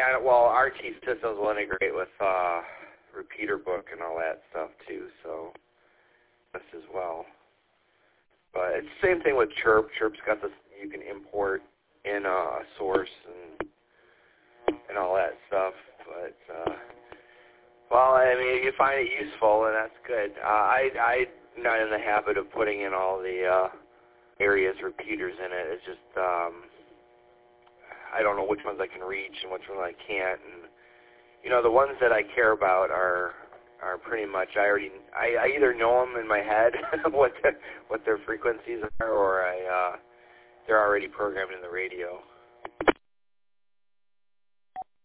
well, RT systems will integrate with repeater book and all that stuff too, so this as well. But it's the same thing with Chirp. Chirp's got this, you can import in a source and all that stuff. But, well, I mean, if you find it useful, then that's good. I'm not in the habit of putting in all the areas repeaters in it. It's just, I don't know which ones I can reach and which ones I can't. And, you know, the ones that I care about are pretty much, I either know them in my head, what their frequencies are, or they're already programmed in the radio.